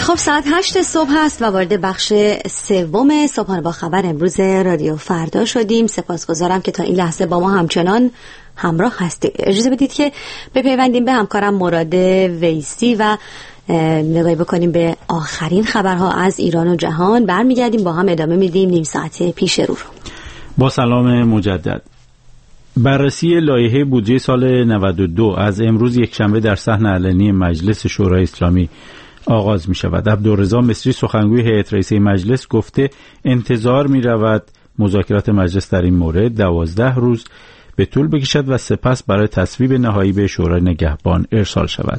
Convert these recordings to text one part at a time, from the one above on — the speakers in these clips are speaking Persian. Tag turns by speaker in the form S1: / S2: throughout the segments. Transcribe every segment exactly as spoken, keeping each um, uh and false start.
S1: خب ساعت هشت صبح هست و وارد بخش سوم صبحانه با خبر امروز رادیو فردا شدیم. سپاسگزارم که تا این لحظه با ما همچنان همراه هستید. اجازه بدید که بپیوندیم به همکارم مراد ویسی و نگاهی بکنیم به آخرین خبرها از ایران و جهان. برمیگردیم با هم ادامه میدیم نیم ساعت پیش رو رو.
S2: با سلام مجدد. بررسی لایحه بودجه سال نود و دو از امروز یکشنبه در صحن علنی مجلس شورای اسلامی آغاز می شود. عبدالرضا مصری سخنگوی هیئت رئیسه مجلس گفته انتظار می رود مذاکرات مجلس در این مورد دوازده روز به طول بکشد و سپس برای تصویب نهایی به شورای نگهبان ارسال شود.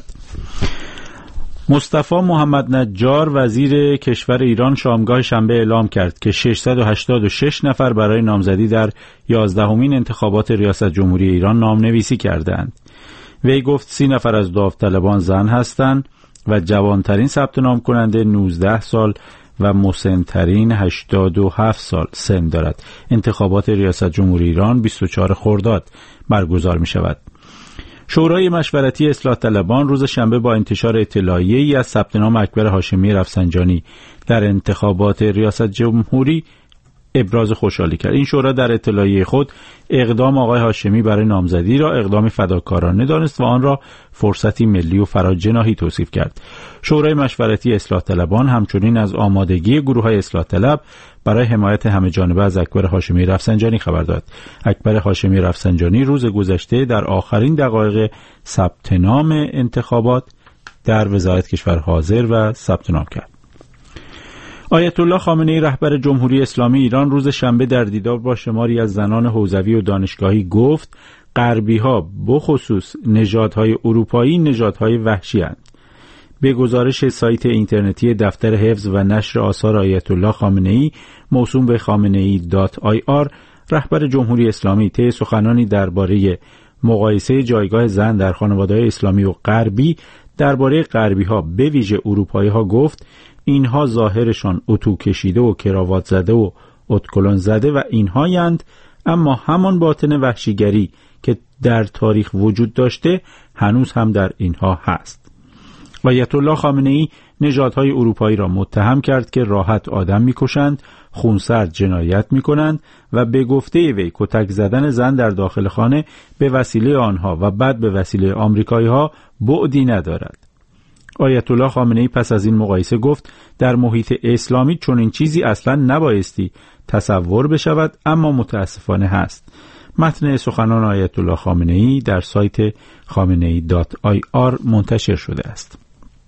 S2: مصطفی محمد نجار وزیر کشور ایران شامگاه شنبه اعلام کرد که ششصد و هشتاد و شش نفر برای نامزدی در یازدهمین انتخابات ریاست جمهوری ایران نامنویسی کردند. وی گفت سی نفر از داوطلبان زن هستند و جوانترین ثبت نام کننده نوزده سال و مسن‌ترین هشتاد و هفت سال سن دارد. انتخابات ریاست جمهوری ایران بیست و چهارم خرداد برگزار می شود. شورای مشورتی اصلاح طلبان روز شنبه با انتشار اطلاعیه‌ای از ثبت نام اکبر هاشمی رفسنجانی در انتخابات ریاست جمهوری ابراز خوشحالی کرد. این شورا در اطلاعیه خود اقدام آقای هاشمی برای نامزدی را اقدامی فداکارانه دانست و آن را فرصتی ملی و فراجناحی توصیف کرد. شورای مشورتی اصلاح طلبان همچنین از آمادگی گروه‌های اصلاح طلب برای حمایت همه‌جانبه از اکبر هاشمی رفسنجانی خبر داد. اکبر هاشمی رفسنجانی روز گذشته در آخرین دقایق ثبت نام انتخابات در وزارت کشور حاضر و ثبت نام کرد. آیت الله خامنه‌ای رهبر جمهوری اسلامی ایران روز شنبه در دیدار با شماری از زنان حوزوی و دانشگاهی گفت غربی‌ها بخصوص نژادهای اروپایی نژادهای وحشی اند. به گزارش سایت اینترنتی دفتر حفظ و نشر آثار آیت الله خامنه‌ای موسوم به خامنه‌ای دات آی آر، رهبر جمهوری اسلامی طی سخنانی درباره مقایسه جایگاه زن در خانواده‌های اسلامی و غربی درباره غربی‌ها به ویژه اروپایی‌ها گفت اینها ظاهرشان اتو کشیده و کراوات زده و اتکلون زده و اینهایند، اما همان باطن وحشیگری که در تاریخ وجود داشته هنوز هم در اینها هست. آیت الله خامنه‌ای نژادهای اروپایی را متهم کرد که راحت آدم می‌کشند، خونسرد جنایت می‌کنند و به گفته وی کتک زدن زن در داخل خانه به وسیله آنها و بعد به وسیله آمریکایی‌ها بعدی ندارد. آیت الله خامنه‌ای پس از این مقایسه گفت در محیط اسلامی چنین چیزی اصلا نبایستی تصور بشود، اما متاسفانه هست. متن سخنان آیت الله خامنه‌ای در سایت خامنه‌ای دات آی آر منتشر شده است.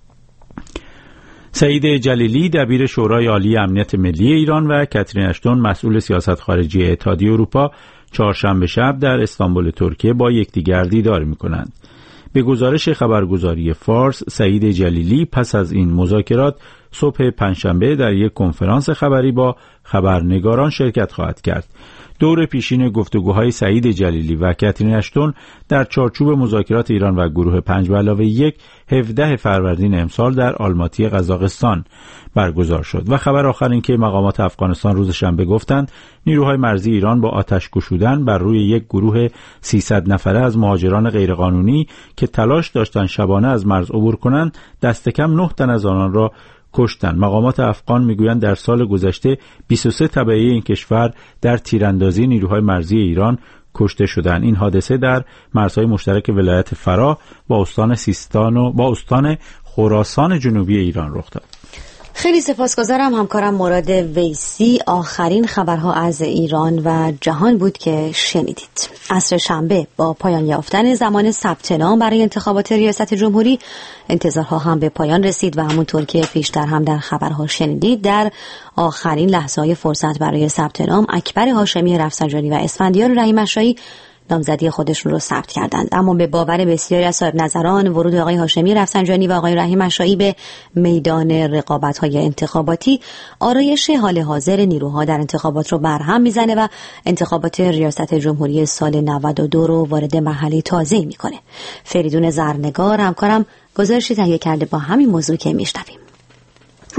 S2: سعید جلیلی دبیر شورای عالی امنیت ملی ایران و کاترین اشتون مسئول سیاست خارجی اتحادیه اروپا چهارشنبه شب در استانبول ترکیه با یکدیگر دیدار می‌کنند. به گزارش خبرگزاری فارس، سعید جلیلی پس از این مذاکرات صبح پنجشنبه در یک کنفرانس خبری با خبرنگاران شرکت خواهد کرد. دور پیشین گفتگوهای سعید جلیلی و کاترین اشتون در چارچوب مذاکرات ایران و گروه پنج به علاوه یک هفدهم فروردین امسال در آلماتی قزاقستان برگزار شد. و خبر آخر این که مقامات افغانستان روز شنبه گفتند نیروهای مرزی ایران با آتش گشودن بر روی یک گروه سیصد نفره از مهاجران غیرقانونی که تلاش داشتند شبانه از مرز عبور کنند دست کم نه تن از آنان را کشتند. مقامات افغان میگویند در سال گذشته بیست و سه تبعه این کشور در تیراندازی نیروهای مرزی ایران کشته شدند. این حادثه در مرزهای مشترک ولایت فراه با استان سیستان و با استان خراسان جنوبی ایران رخ داد.
S1: خیلی سپاسگزارم همکارم مراد ویسی. آخرین خبرها از ایران و جهان بود که شنیدید. عصر شنبه با پایان یافتن زمان ثبت نام برای انتخابات ریاست جمهوری انتظارها هم به پایان رسید و همونطور که پیشتر هم در خبرها شنیدید در آخرین لحظه‌های فرصت برای ثبت نام اکبر هاشمی رفسنجانی و اسفندیار رحیم اشایی نامزدی خودشون رو ثبت کردند. اما به باور بسیاری از صاحب نظران ورود آقای هاشمی رفسنجانی و آقای رحیم اشایی به میدان رقابت‌های انتخاباتی آرایش حال حاضر نیروها در انتخابات رو برهم میزنه و انتخابات ریاست جمهوری سال نود و دو رو وارد مرحله تازه‌ای میکنه. فریدون زرنگار همکارم گزارشی تهیه کرده با همین موضوع که میشنویم.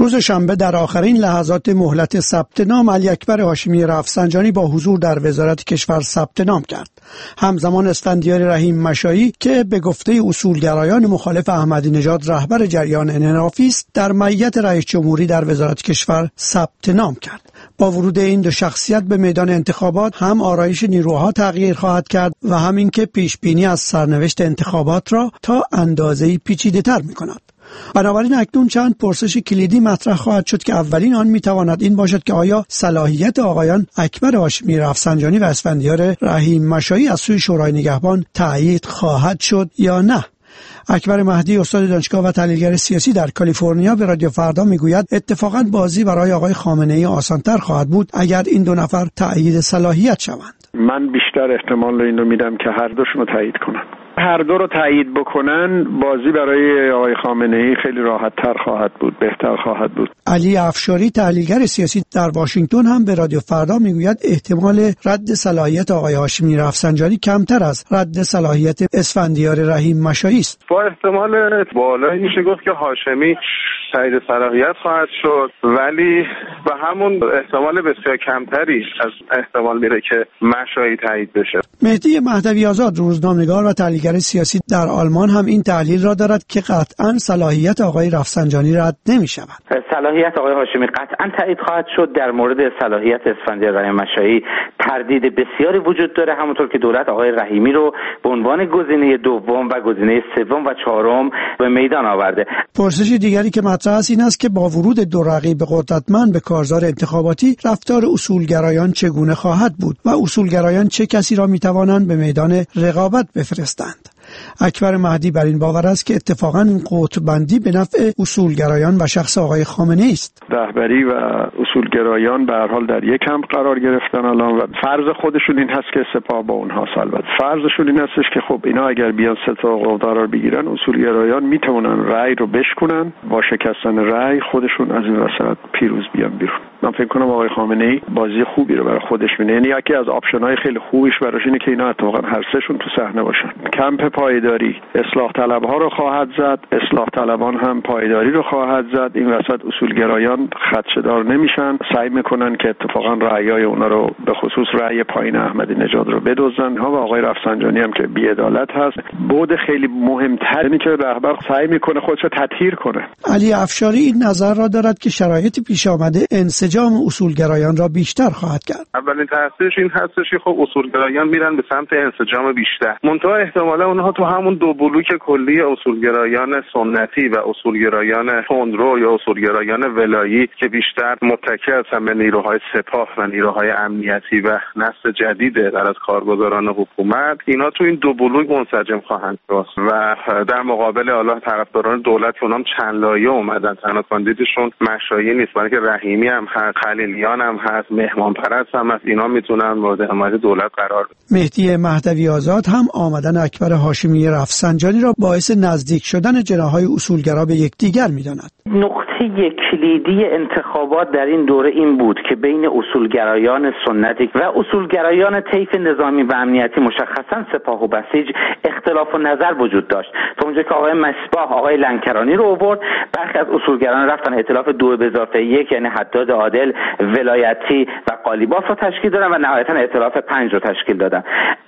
S3: روز شنبه در آخرین لحظات مهلت ثبت نام، علی اکبر هاشمی رفسنجانی با حضور در وزارت کشور ثبت نام کرد. همزمان اسفندیار رحیم مشایی که به گفته اصولگرایان مخالف احمدی نژاد رهبر جریان انحرافی است، در معیت رئیس جمهوری در وزارت کشور ثبت نام کرد. با ورود این دو شخصیت به میدان انتخابات هم آرایش نیروها تغییر خواهد کرد و هم اینکه پیش بینی از سرنوشت انتخابات را تا اندازه‌ای پیچیده‌تر می‌کند. بنابراین اکنون چند پرسش کلیدی مطرح خواهد شد که اولین آن میتواند این باشد که آیا صلاحیت آقایان اکبر هاشمی رفسنجانی و اسفندیار رحیم مشایی از سوی شورای نگهبان تایید خواهد شد یا نه؟ اکبر مهدی، استاد دانشگاه و تحلیلگر سیاسی در کالیفرنیا، به رادیو فردا میگوید اتفاقاً بازی برای آقای خامنه‌ای آسان‌تر خواهد بود اگر این دو نفر تایید صلاحیت شوند.
S4: من بیشتر احتمال اینو میدم که هر دوشون رو تایید کنن. هر دو رو تایید بکنن، بازی برای آقای خامنه‌ای خیلی راحت تر خواهد بود، بهتر خواهد بود.
S3: علی افشاری، تحلیلگر سیاسی در واشنگتن، هم به رادیو فردا میگوید احتمال رد صلاحیت آقای هاشمی رفسنجانی کمتر از رد صلاحیت اسفندیار رحیم مشایی است.
S5: با احتمال بالایی میشه گفت که هاشمی تایید صلاحیت خواهد شد، ولی به همون احتمال بسیار کمتری از احتمال میره که مشایی تایید بشه.
S3: مهدی مهدوی آزاد، روزنامه‌نگار و تحلیلگر سیاسی در آلمان، هم این تحلیل را دارد که قطعاً صلاحیت آقای رفسنجانی رد نمی‌شود.
S6: صلاحیت آقای هاشمی قطعاً تایید خواهد شد. در مورد صلاحیت اسفندیار رحیم مشایی تردید بسیاری وجود داره، همونطور که دولت آقای رحیمی رو به عنوان گزینه دوم و گزینه سوم و چهارم به میدان آورده.
S3: پرسش دیگری که مطرح است این است که با ورود دو رقیب قدرتمند به کارزار انتخاباتی، رفتار اصولگرایان چگونه خواهد بود و اصولگرایان چه کسی را می‌توانند به میدان رقابت بفرستند. اکبر مهدی بر این باور است که اتفاقاً این قطب‌بندی به نفع اصولگرایان و شخص آقای خامنه‌ای است.
S4: رهبری و اصولگرایان به هر حال در یک کمپ قرار گرفتن الان و فرض خودشون این هست که سپاه با اونهاست. البته فرضشون این هستش که خب اینا اگر بیان سپاه قرار بگیرن، اصولگرایان میتونن رأی رو بشکنن، با شکستن رأی خودشون از این وسط پیروز بیان بیرون. من فکر کنم آقای خامنه‌ای بازی خوبی رو برای خودش می‌بینه. یعنی یکی از آپشن‌های خیلی خوبیش براش اینه که اینا اتفاقا هر سه‌شون تو صحنه باشن. کمپ پایداری اصلاح طلب‌ها رو خواهد زد، اصلاح طلبان هم پایداری رو خواهد زد. این وسط اصولگرایان خدشه‌دار نمیشن، سعی میکنن که اتفاقا رأیای اونا رو به خصوص رأی پایین احمدی نژاد رو بدزدن. ها و آقای رفسنجانی هم که بی‌عدالت هست. بود خیلی مهم‌تر اینه که رهبر سعی میکنه خودش رو تطهیر کنه.
S3: علی افشاری این نظر را دارد که شرایط پیش آمده انسجام اصولگرایان را بیشتر خواهد کرد.
S5: اولین تاثیرش این هستش که خب اصولگرایان میرن به سمت انسجام بیشتر. منتها احتمالاً اونها تو همون دو بلوک کلی اصولگرایان سنتی و اصولگرایان تندرو یا اصولگرایان ولایی که بیشتر متکی هستن به نیروهای سپاه و نیروهای امنیتی و نسل جدید در از کارگزاران حکومت، اینا تو این دو بلوک منسجم خواهند شد و در مقابل الله طرفداران دولت اونام چند لایه اومدن. تنها کاندیدشون مشایی نیست، بلکه رحیمی هم هست، خلیلیان هم هست، مهمان پرست هم هست. اینا میتونن مورد حمایت دولت قرار بگیرن.
S3: مهدی مهدوی آزاد هم آمدن اکبر هاشمی رفسنجانی را باعث نزدیک شدن جناح‌های اصولگرا به یکدیگر می‌داند.
S6: نقطه کلیدی انتخابات در این دوره این بود که بین اصولگرایان سنتی و اصولگرایان طیف نظامی و امنیتی، مشخصاً سپاه و بسیج، اختلاف و نظر وجود داشت. تا اونجا که آقای مصباح آقای لنکرانی رو آورد، برخی از اصولگرایان رفتن ائتلاف دو به اضافه یک، یعنی حداد عادل، ولایتی و قالیباف رو تشکیل دادن و نهایتاً ائتلاف پنج رو تشکیل دادن.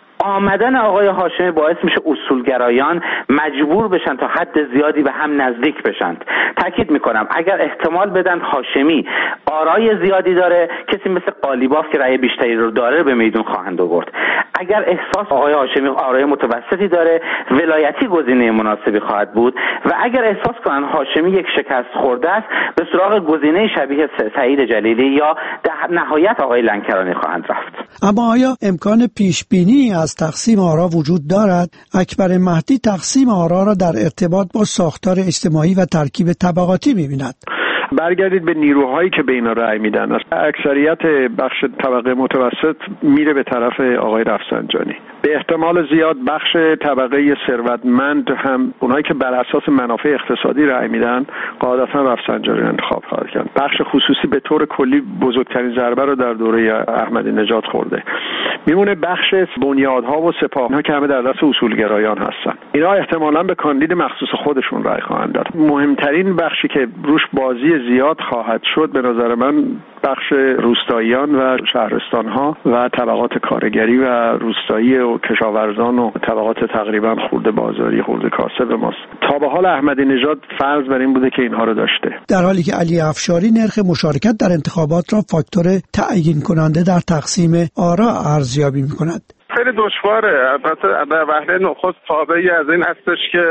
S6: آمدن آقای هاشمی باعث میشه اصولگرایان مجبور بشن تا حد زیادی به هم نزدیک بشن. تاکید میکنم اگر احتمال بدن هاشمی آرای زیادی داره، کسی مثل قالیباف که رأی بیشتری رو داره به میدون خواهند آورد. اگر احساس آقای هاشمی آرای متوسطی داره، ولایتی گزینه مناسبی خواهد بود و اگر احساس کنن هاشمی یک شکست خورده است، به سراغ گزینه شبیه سعید جلیلی یا در نهایت آقای لنکرانی خواهند رفت.
S3: اما آیا امکان پیش بینی از تقسیم آرا وجود دارد؟ اکبر مهدی تقسیم آرا را در ارتباط با ساختار اجتماعی و ترکیب طبقاتی می‌بیند.
S4: برگردید به نیروهایی که به اینا رأی میدن. اکثریت بخش طبقه متوسط میره به طرف آقای رفسنجانی. به احتمال زیاد بخش طبقه ثروتمند هم اونایی که بر اساس منافع اقتصادی رأی میدن قاعدتا رفسنجانی رو انتخاب خواهد کرد. بخش خصوصی به طور کلی بزرگترین ضربه رو در دوره احمدی نژاد خورده. میمونه بخش بنیادها و سپاه ها که همه در دست اصولگرایان هستن. اینا احتمالاً به کاندید مخصوص خودشون رأی خواهند داد. مهمترین بخشی که روش بازی زیاد خواهد شد به نظر من بخش روستاییان و شهرستان ها و طبقات کارگری و روستایی و کشاورزان و طبقات تقریبا خرده بازاری خرده کاسب ماست. تا به حال احمدی نژاد فرض بر این بوده که اینها رو داشته،
S3: در حالی که علی افشاری نرخ مشارکت در انتخابات را فاکتور تعیین کننده در تقسیم آرا ارزیابی می‌کند.
S5: خیلی دشواره. البته در وهله نخست تابعی از این هستش که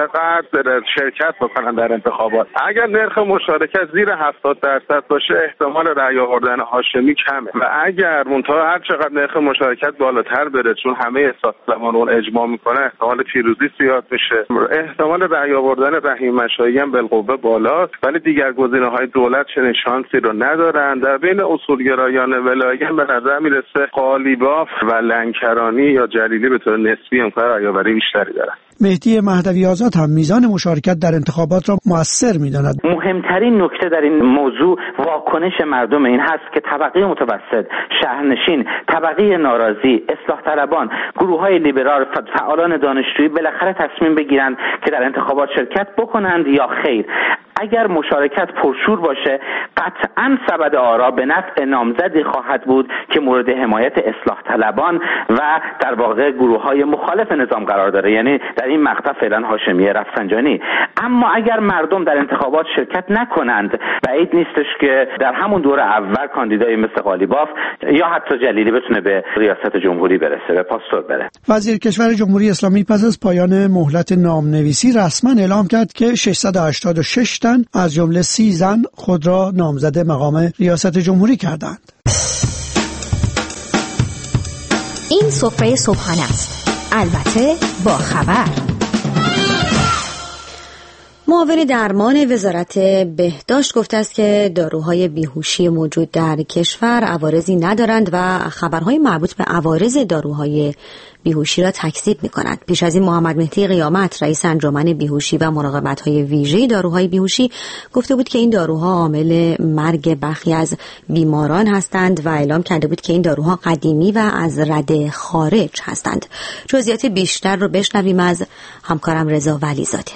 S5: چقدر شرکت بکنن در انتخابات. اگر نرخ مشارکت زیر هفتاد درصد باشه احتمال رأی آوردن هاشمی کمه و اگر منتها هر چقدر نرخ مشارکت بالاتر بره چون همه احساس زمان اون اجماع میکنه احتمال پیروزی زیاد میشه. احتمال رأی آوردن رحیم مشایی هم بالقوه بالاست، ولی دیگر گزینه‌های دولت چنین شانسی رو ندارن. در بین اصولگرایان ولایت به نظر میرسه قالیباف و لنکرانی یا جلیلی به طور نسبی امکان رأی‌آوری بیشتری دارن.
S3: مهدی مهدوی آزاد هم میزان مشارکت در انتخابات را مؤثر می‌داند.
S6: مهمترین نکته در این موضوع واکنش مردم این هست که طبقه متوسط، شهرنشین، طبقه ناراضی، اصلاح طلبان، گروه‌های لیبرال، فعالان دانشجویی بالاخره تصمیم بگیرند که در انتخابات شرکت بکنند یا خیر. اگر مشارکت پرشور باشه قطعاً سبد آرا به نفع نامزدی خواهد بود که مورد حمایت اصلاح طلبان و در واقع گروه‌های مخالف نظام قرار داره، یعنی در این مقطع فعلا هاشمی رفسنجانی. اما اگر مردم در انتخابات شرکت نکنند بعید نیستش که در همون دور اول کاندیدای مثل قالیباف یا حتی جلیلی بتونه به ریاست جمهوری برسه، به پاستور بره.
S3: وزیر کشور جمهوری اسلامی پس از پایان مهلت نامنویسی رسما اعلام کرد که ششصد و هشتاد و شش تن از جمله سی زن خود را نامزد مقام ریاست جمهوری کردند.
S7: این سفره صبحانه است، البته با خبر.
S1: معاون درمان وزارت بهداشت گفته است که داروهای بیهوشی موجود در کشور عوارضی ندارند و خبرهای مربوط به عوارض داروهای بیهوشی را تکذیب می‌کند. پیش از این محمد مهدی قیامت رئیس انجمن بیهوشی و مراقبت‌های ویژه داروهای بیهوشی گفته بود که این داروها عامل مرگ برخی از بیماران هستند و اعلام کرده بود که این داروها قدیمی و از رده خارج هستند. جزئیات بیشتر رو بشنویم از همکارم رضا ولیزاده.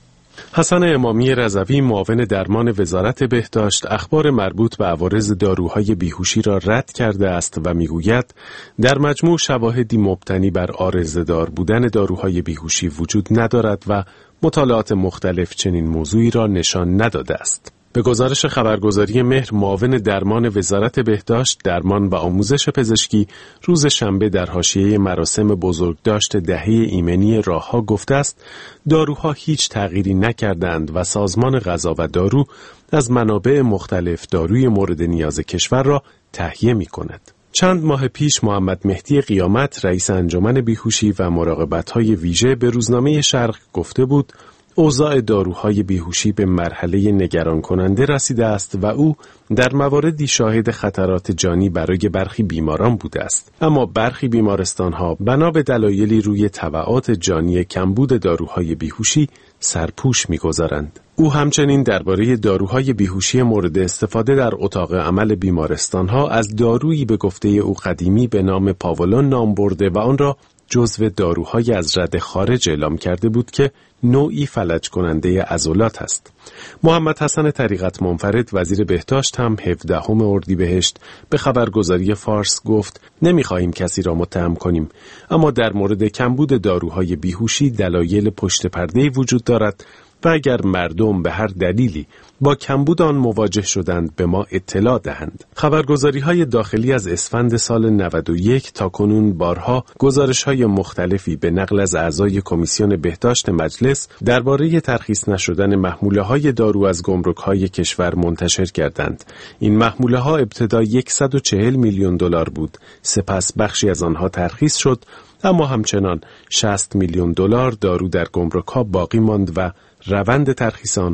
S8: حسن امامی رضوی معاون درمان وزارت بهداشت اخبار مربوط به عوارض داروهای بیهوشی را رد کرده است و میگوید در مجموع شواهدی مبتنی بر عارضه‌دار بودن داروهای بیهوشی وجود ندارد و مطالعات مختلف چنین موضوعی را نشان نداده است. به گزارش خبرگزاری مهر، معاون درمان وزارت بهداشت، درمان و آموزش پزشکی روز شنبه در حاشیه مراسم بزرگداشت دهه ایمنی راهها گفته است داروها هیچ تغییری نکردند و سازمان غذا و دارو از منابع مختلف داروی مورد نیاز کشور را تهیه می کند. چند ماه پیش محمد مهدی قیامت رئیس انجمن بیهوشی و مراقبت‌های ویژه به روزنامه شرق گفته بود اوضاع داروهای بیهوشی به مرحله نگران کننده رسیده است و او در مواردی شاهد خطرات جانی برای برخی بیماران بوده است. اما برخی بیمارستانها بنا به دلایلی روی تبعات جانی کمبود داروهای بیهوشی سرپوش می‌گذارند. او همچنین درباره داروهای بیهوشی مورد استفاده در اتاق عمل بیمارستانها از دارویی به گفته او قدیمی به نام پاولون نام برده و آن را جزو داروهای از رده خارج اعلام کرده بود که نوعی فلج کننده عضلات است. محمد حسن طریقت منفرد وزیر بهداشت هم هفدهم اردیبهشت به خبرگزاری فارس گفت نمیخواهیم کسی را متهم کنیم، اما در مورد کمبود داروهای بیهوشی دلایل پشت پرده‌ای وجود دارد و اگر مردم به هر دلیلی با کمبود آن مواجه شدند به ما اطلاع دهند. خبرگزاری‌های داخلی از اسفند سال نود و یک تا کنون بارها گزارش‌های مختلفی به نقل از اعضای کمیسیون بهداشت مجلس درباره ترخیص نشدن محموله‌های دارو از گمرک‌های کشور منتشر کردند. این محموله‌ها ابتدا صد و چهل میلیون دلار بود، سپس بخشی از آنها ترخیص شد، اما همچنان شصت میلیون دلار دارو در گمرک‌ها باقی ماند و روند ترخیص آنها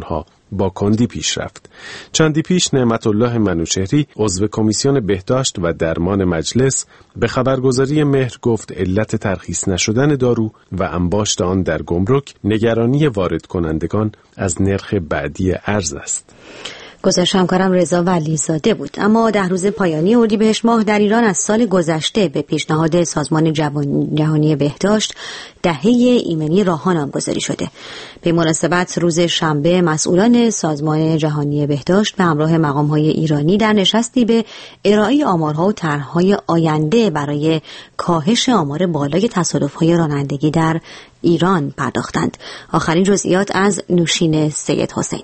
S8: با کندی پیش رفت. چندی پیش نعمت الله منوچهری عضو کمیسیون بهداشت و درمان مجلس به خبرگزاری مهر گفت علت ترخیص نشدن دارو و انباشت آن در گمرک نگرانی وارد کنندگان از نرخ بعدی ارز است.
S1: گزارش همکارم رضا ولیزاده بود. اما ده روز پایانی اردیبهشت ماه در ایران از سال گذشته به پیشنهاد سازمان جهانی بهداشت دهه ایمنی راهها نامگذاری شده. به مناسبت روز شنبه مسئولان سازمان جهانی بهداشت به همراه مقام‌های ایرانی در نشستی به ارائه آمارها و طرح‌های آینده برای کاهش آمار بالای تصادف‌های رانندگی در ایران پرداختند. آخرین جزئیات از نوشین سید حسینی.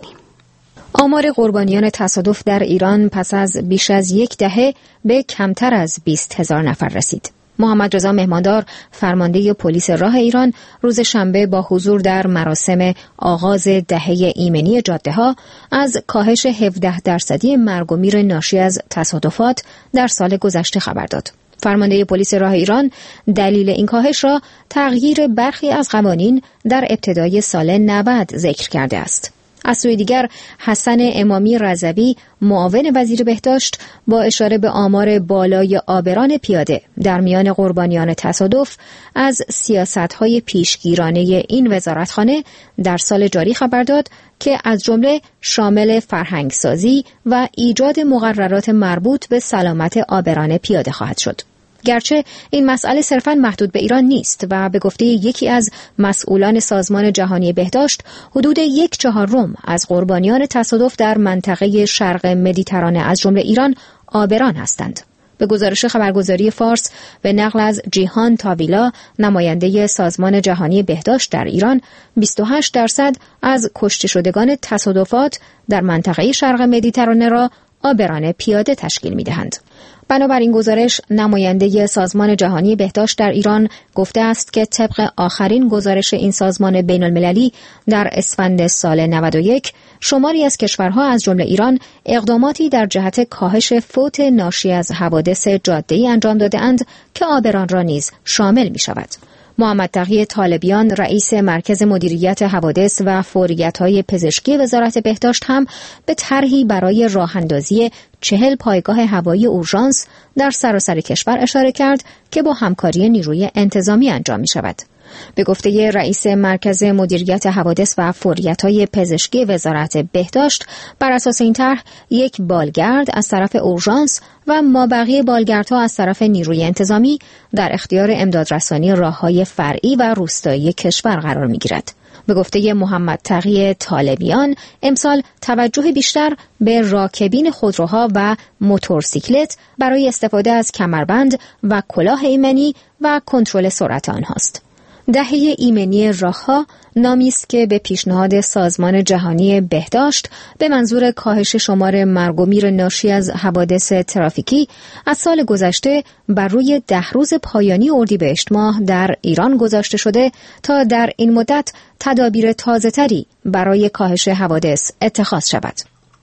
S7: آمار قربانیان تصادف در ایران پس از بیش از یک دهه به کمتر از بیست هزار نفر رسید. محمد رضا مهماندار فرمانده پلیس راه ایران روز شنبه با حضور در مراسم آغاز دهه ایمنی جاده‌ها از کاهش هفده درصدی مرگ و میر ناشی از تصادفات در سال گذشته خبر داد. فرمانده پلیس راه ایران دلیل این کاهش را تغییر برخی از قوانین در ابتدای سال نود ذکر کرده است. از سوی دیگر حسن امامی رضوی معاون وزیر بهداشت با اشاره به آمار بالای عابران پیاده در میان قربانیان تصادف از سیاست‌های پیشگیرانه این وزارتخانه در سال جاری خبر داد که از جمله شامل فرهنگسازی و ایجاد مقررات مربوط به سلامت عابران پیاده خواهد شد. گرچه این مسئله صرفاً محدود به ایران نیست و به گفته یکی از مسئولان سازمان جهانی بهداشت حدود یک چهارم از قربانیان تصادف در منطقه شرق مدیترانه از جمله ایران عابران هستند. به گزارش خبرگزاری فارس به نقل از جیهان تاویلا نماینده سازمان جهانی بهداشت در ایران، بیست و هشت درصد از کشته شدگان تصادفات در منطقه شرق مدیترانه را عابران پیاده تشکیل می‌دهند. بنابراین گزارش نماینده سازمان جهانی بهداشت در ایران گفته است که طبق آخرین گزارش این سازمان بین المللی در اسفند سال نود و یک شماری از کشورها از جمله ایران اقداماتی در جهت کاهش فوت ناشی از حوادث جاده‌ای انجام داده‌اند که عابران را نیز شامل می‌شود. محمد تقی طالبیان رئیس مرکز مدیریت حوادث و فوریت‌های پزشکی وزارت بهداشت هم به طرحی برای راه‌اندازی چهل پایگاه هوایی اورژانس در سراسر کشور اشاره کرد که با همکاری نیروی انتظامی انجام می‌شود. به گفته رئیس مرکز مدیریت حوادث و فوریت‌های پزشکی وزارت بهداشت، بر اساس این طرح یک بالگرد از طرف اورژانس و مابقی بالگردها از طرف نیروی انتظامی در اختیار امدادرسانی راه‌های فرعی و روستایی کشور قرار می‌گیرد. به گفته محمد تقی طالبیان، امسال توجه بیشتر به راکبین خودروها و موتورسیکلت برای استفاده از کمربند و کلاه ایمنی و کنترل سرعت آنهاست. دهه ایمنی راهها نامی است که به پیشنهاد سازمان جهانی بهداشت به منظور کاهش شمار مرگ و میر ناشی از حوادث ترافیکی از سال گذشته بر روی ده روز پایانی اردیبهشت ماه در ایران گذاشته شده تا در این مدت تدابیر تازه‌تری برای کاهش حوادث اتخاذ شود.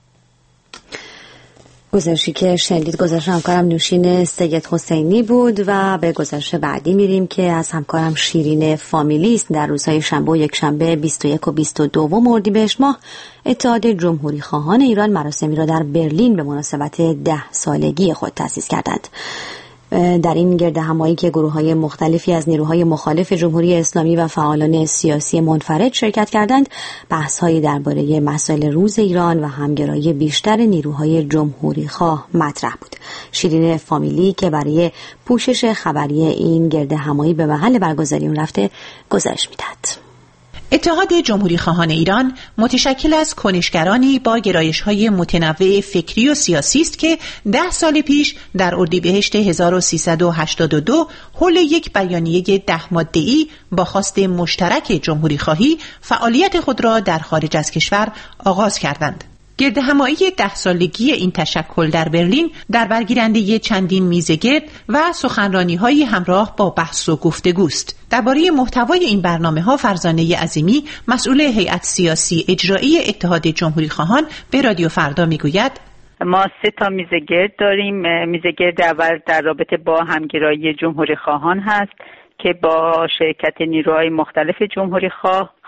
S1: گزارشی که شنیدید گزارش همکارم نوشین سید حسینی بود و به گزارش بعدی میریم که از همکارم شیرین فامیلی است. در روزهای شنبه و یک شنبه بیست و یک و بیست و دو اردیبهشت ماه اتحاد جمهوری خواهان ایران مراسمی را در برلین به مناسبت ده سالگی خود تأسیس کردند. در این گرد همایی که گروه‌های مختلفی از نیروهای مخالف جمهوری اسلامی و فعالان سیاسی منفرد شرکت کردند، بحث‌هایی درباره مسائل روز ایران و همگرایی بیشتر نیروهای جمهوری خواه مطرح بود. شیرین فامیلی که برای پوشش خبری این گرد همایی به محل برگزاری اون رفته گزارش میداد.
S9: اتحاد جمهوری خواهان ایران متشکل از کنشگرانی با گرایش‌های متنوع فکری و سیاسی است که ده سال پیش در اردیبهشت هزار و سیصد و هشتاد و دو حول یک بیانیه ده ماده‌ای با خواست مشترک جمهوری خواهی فعالیت خود را در خارج از کشور آغاز کردند. گرد همایی ده سالگی این تشکل در برلین در برگیرنده چندین میزگرد و سخنرانی‌های همراه با بحث و گفتگوست. درباره محتوای این برنامه‌ها فرزانه عظیمی مسئول هیئت سیاسی اجرایی اتحاد جمهوری خواهان به رادیو فردا میگوید:
S10: ما سه تا میزگرد داریم. میزگرد اول در رابطه با همگرایی جمهوری خواهان هست که با شرکت نیروهای مختلف جمهوری خواه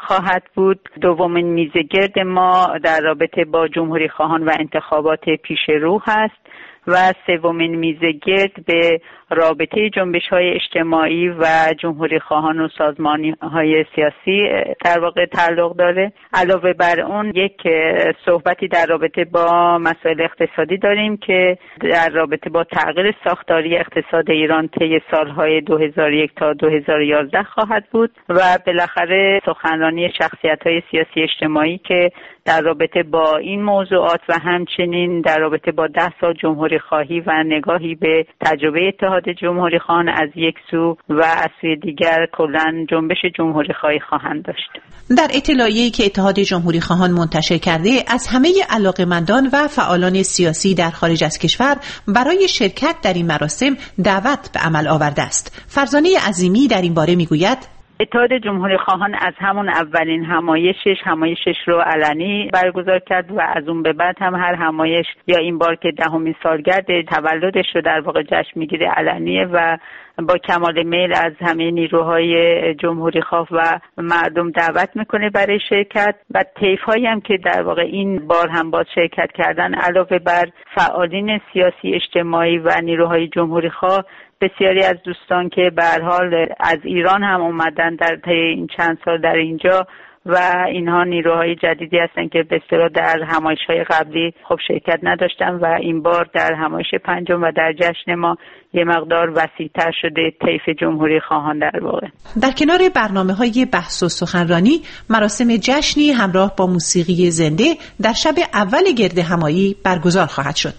S10: خواهد بود. دومین میزگرد ما در رابطه با جمهوری خواهان و انتخابات پیش رو هست و سومین میزگرد به رابطه جنبش‌های اجتماعی و جمهوری خواهان و سازمان‌های سیاسی در واقع تعلق داره. علاوه بر اون یک صحبتی در رابطه با مسائل اقتصادی داریم که در رابطه با تغییر ساختاری اقتصاد ایران طی سال‌های دو هزار و یک تا دو هزار و یازده خواهد بود و بالاخره سخنرانی شخصیت‌های سیاسی اجتماعی که در رابطه با این موضوعات و همچنین در رابطه با ده سال جمهوری خواهی و نگاهی به تجربه اتحاد جمهوری خواهان از یک سو و از سوی دیگر کلاً جنبش جمهوری خواهی خواهند داشت.
S9: در اطلاعیه‌ای که اتحاد جمهوری خواهان منتشر کرده از همه علاقه‌مندان و فعالان سیاسی در خارج از کشور برای شرکت در این مراسم دعوت به عمل آورده است. فرزانه عظیمی در این باره میگوید:
S10: اتحاد جمهوری خواهان از همون اولین همایشش همایشش رو علنی برگزار کرد و از اون به بعد هم هر همایش یا این بار که دهمین سالگرد تولدش رو در واقع جشن میگیره علنیه و با کمال میل از همه نیروهای جمهوری خواه و مردم دعوت میکنه برای شرکت و طیف‌هایی هم که در واقع این بار هم باز شرکت کردن علاوه بر فعالین سیاسی اجتماعی و نیروهای جمهوری خواه بسیاری از دوستان که به هر حال از ایران هم اومدن در طی این چند سال در اینجا و اینها نیروهای جدیدی هستن که به اصطلاح در همایش‌های قبلی خب شرکت نداشتن و این بار در همایش پنجم و در جشن ما یه مقدار وسیع‌تر شده طیف جمهوری خواهان در واقع.
S9: در کنار برنامه‌های بحث و سخنرانی، مراسم جشنی همراه با موسیقی زنده در شب اول گرد همایی برگزار خواهد شد.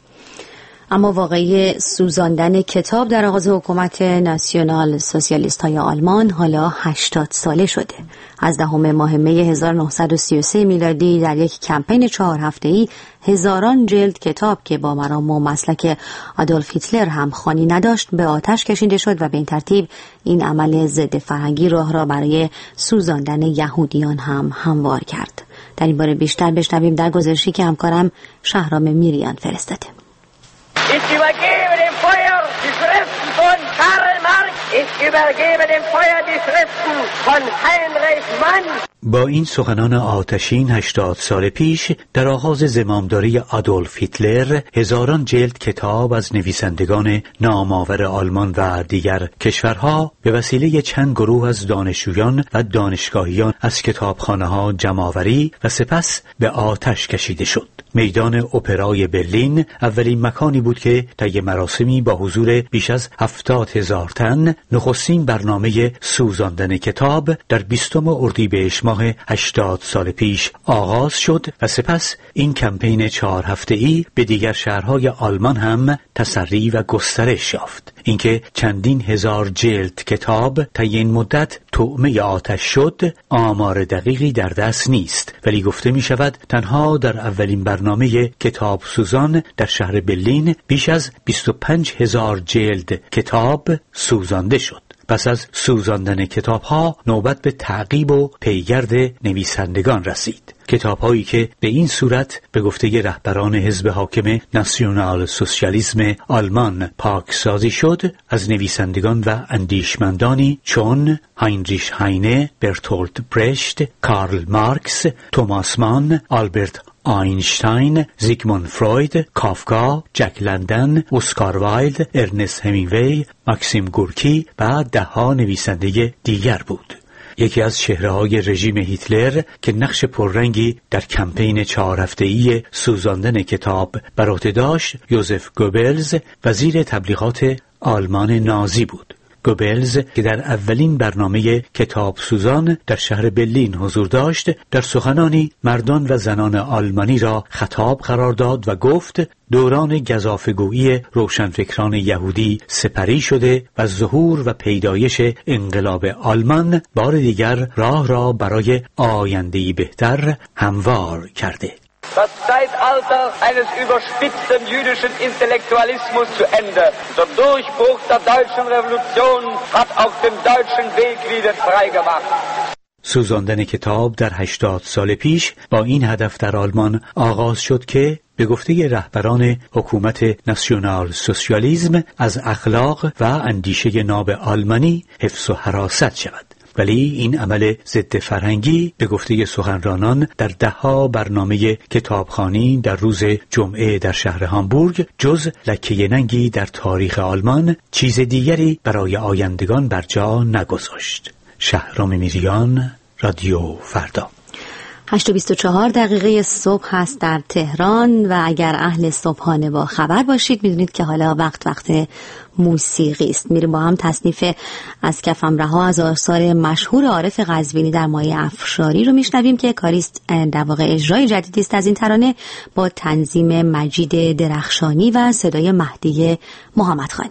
S1: اما واقعی سوزاندن کتاب در آغاز حکومت ناسیونال سوسیالیست های آلمان حالا هشتاد ساله شده. از دهم ماه می هزار و نهصد و سی و سه میلادی در یک کمپین چهار هفته‌ای هزاران جلد کتاب که با مرام و مسلک آدولف هیتلر هم خوانی نداشت به آتش کشیده شد و به این ترتیب این عمل ضد فرهنگی راه را برای سوزاندن یهودیان هم هموار کرد. در این باره بیشتر بشنویم در گزارشی که همکارم شهرام میریان فرستاده.
S11: Ich übergebe dem Feuer die Schriften von Karl Marx. Ich übergebe dem Feuer die Schriften von Heinrich Mann.
S12: با این سخنان آتشین هشتاد سال پیش در آغاز زمامداری آدولف هیتلر هزاران جلد کتاب از نویسندگان نامآور آلمان و دیگر کشورها به وسیله چند گروه از دانشجویان و دانشگاهیان از کتابخانه‌ها جمع‌آوری و سپس به آتش کشیده شد. میدان اپرای برلین اولین مکانی بود که طی مراسمی با حضور بیش از هفتاد هزار تن نخستین برنامه سوزاندن کتاب در بیستم اردیبهشت ماه هشتاد سال پیش آغاز شد و سپس این کمپین چهار هفته‌ای به دیگر شهرهای آلمان هم تسری و گسترش یافت. اینکه چندین هزار جلد کتاب طی این مدت طعمه آتش شد آمار دقیقی در دست نیست، ولی گفته می شود تنها در اولین برنامه کتاب سوزان در شهر برلین بیش از بیست و پنج هزار جلد کتاب سوزانده شد. پس از سوزاندن کتاب‌ها نوبت به تعقیب و پیگرد نویسندگان رسید. کتاب‌هایی که به این صورت به گفته رهبران حزب حاکم ناسیونال سوسیالیسم آلمان پاکسازی شد از نویسندگان و اندیشمندانی چون هاینریش هاینه، برتولت برشت، کارل مارکس، توماس مان، آلبرت آینشتاین، زیگموند فروید، کافکا، جک لندن، اسکار وایلد، ارنست همینگوی، ماکسیم گورکی و ده‌ها نویسنده دیگر بود. یکی از چهره‌های رژیم هیتلر که نقش پررنگی در کمپین چهار هفته‌ای سوزاندن کتاب بر عهده داشت، یوزف گوبلز، وزیر تبلیغات آلمان نازی بود. گوبلز که در اولین برنامه کتاب سوزان در شهر برلین حضور داشت، در سخنانی مردان و زنان آلمانی را خطاب قرار داد و گفت دوران گزافه‌گویی روشنفکران یهودی سپری شده و ظهور و پیدایش انقلاب آلمان بار دیگر راه را برای آینده‌ای بهتر هموار کرده.
S11: Das Zeitalter eines überspitzten jüdischen Intellektualismus zu Ende. Der Durchbruch der deutschen Revolution hat auch den deutschen Weg wieder freigemacht.
S12: سوزاندن کتاب در هشتاد سال پیش با این هدف در آلمان آغاز شد که به گفته رهبران حکومت ناسیونال سوسیالیسم از اخلاق و اندیشه ناب آلمانی حفظ و حراست شود. ولی این عمل ضد فرهنگی به گفته سخنرانان در دهها برنامه کتابخوانی در روز جمعه در شهر هامبورگ جز لکه ننگی در تاریخ آلمان چیز دیگری برای آیندگان بر جا نگذاشت. شهرام میریان، رادیو فردا.
S1: هشت و بیست و چهار دقیقه صبح هست در تهران و اگر اهل صبحانه با خبر باشید میدونید که حالا وقت وقت موسیقی است. میریم با هم تصنیف از کفم رها از آثار مشهور عارف قزوینی در مایه افشاری رو میشنویم که کاریست در واقع اجرای جدیدی است از این ترانه با تنظیم مجید درخشانی و صدای مهدی محمدخانی.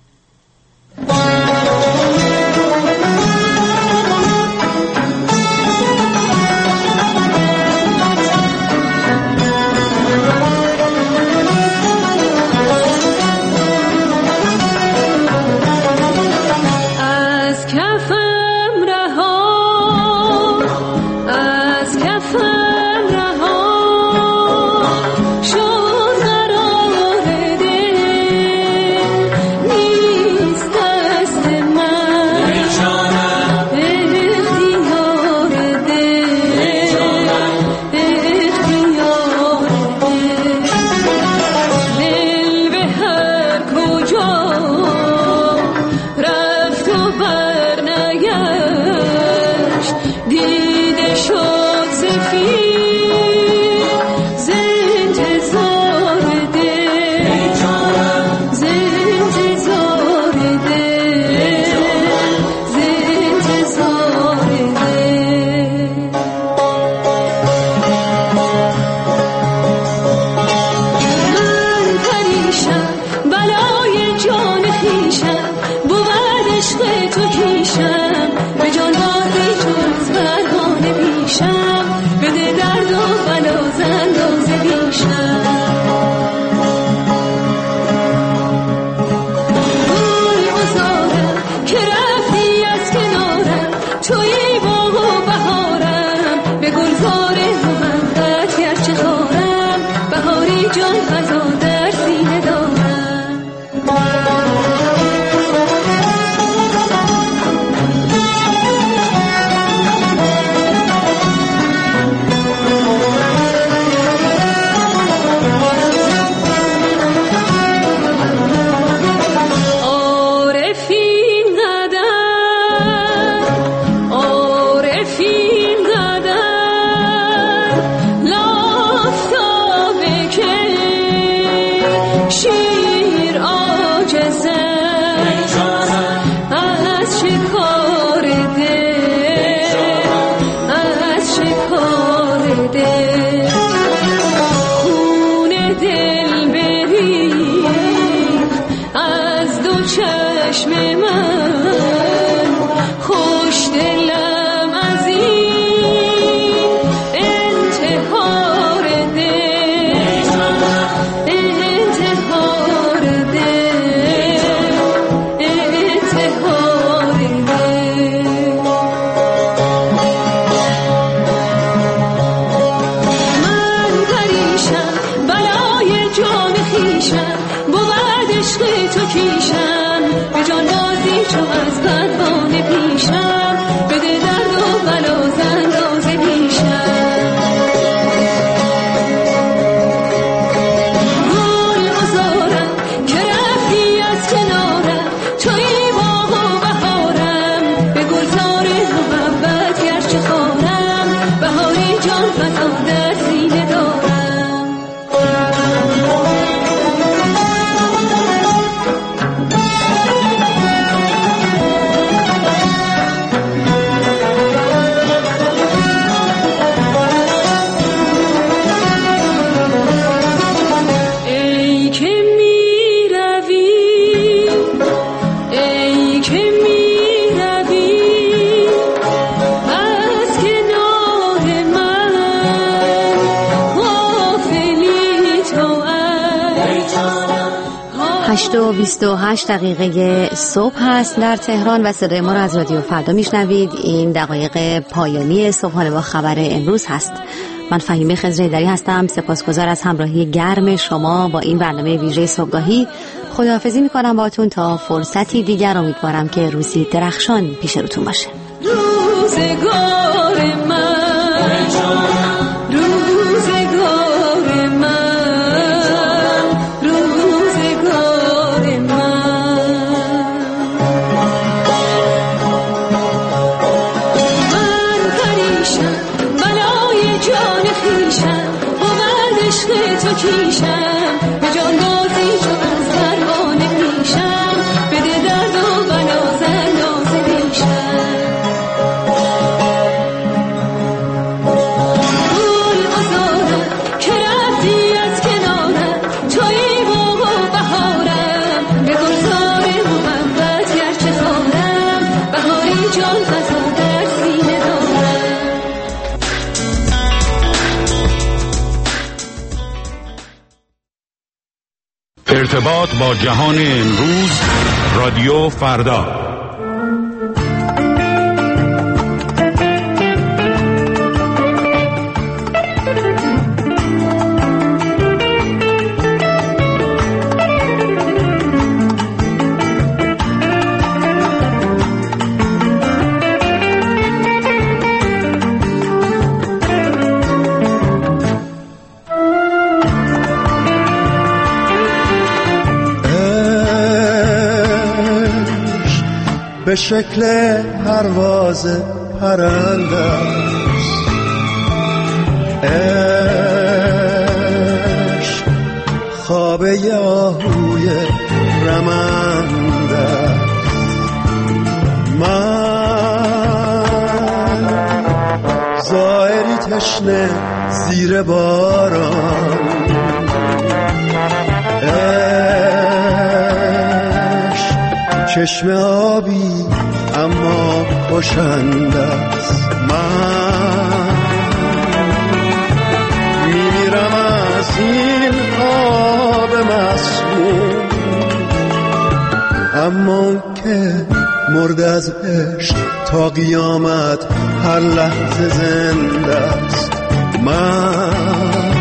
S1: هشت و بیست و هشت دقیقه صبح هست در تهران و صدای ما را از رادیو فردا میشنوید. این دقایق پایانی صبحانه با خبر امروز هست. من فهیمه خضرایدری هستم. سپاسگزار از همراهی گرم شما با این برنامه ویژه صبحگاهی. خداحافظی میکنم باهاتون تا فرصتی دیگر. امیدوارم که روزی درخشان پیش روتون باشه.
S13: تو کیشم به جان بازی شو از پروانه پیشم بده درد و بلا زن ناز پیشم گل آزادم که رفتی از کنارم توی باغ و بهارم به گلزار محبت گرچه خارم بهاری جان فضا در سینه دارم.
S14: ارتباط با جهان امروز، رادیو فردا.
S15: به شکل پرواز پرنده است، عشق خواب آهوی رمنده است. من زائری تشنه زیر باران، چشم آبی اما خوشنده است. من میمیرم از این آب مسموم، اما که مرد از عشق تا قیامت هر لحظه زنده است. من